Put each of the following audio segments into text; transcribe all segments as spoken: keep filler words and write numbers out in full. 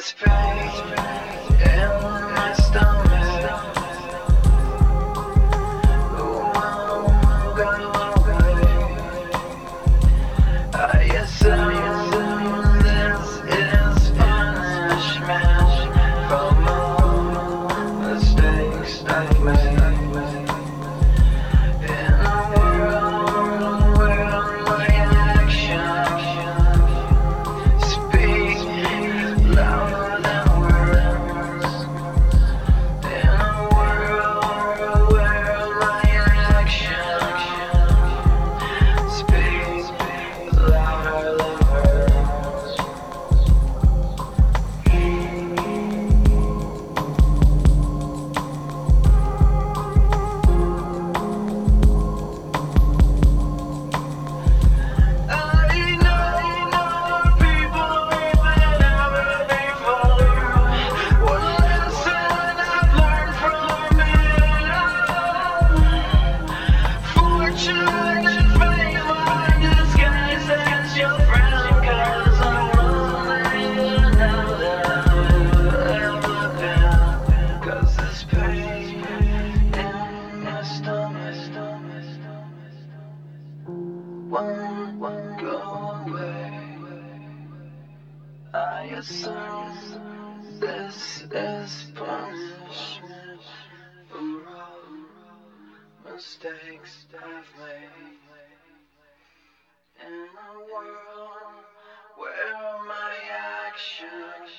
this pain in my stomach won't go away. I assume this is punishment from all mistakes I've made. In a world where my actions speak louder than words. In a world where my actions speak louder than words. I know more people than ever before. What lesson I've learned from it all. Fortune and fame are disguised as your friend, 'cause I'm lonelier now than I've ever been. 'Cause this pain in my stomach won't go away. I assume this is punishment for all mistakes I've made. In a world where my actions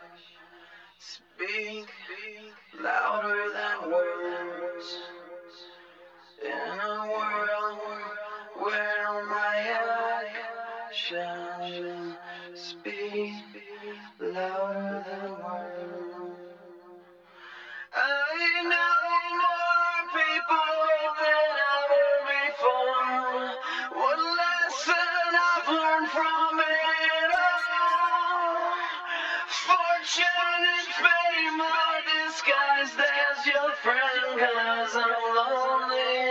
speak louder than words. In a world where my actions speak louder than words. I know more people than ever before. What lesson I've learned from it all. Fortune and fame are disguised as your friend, 'cause I'm lonely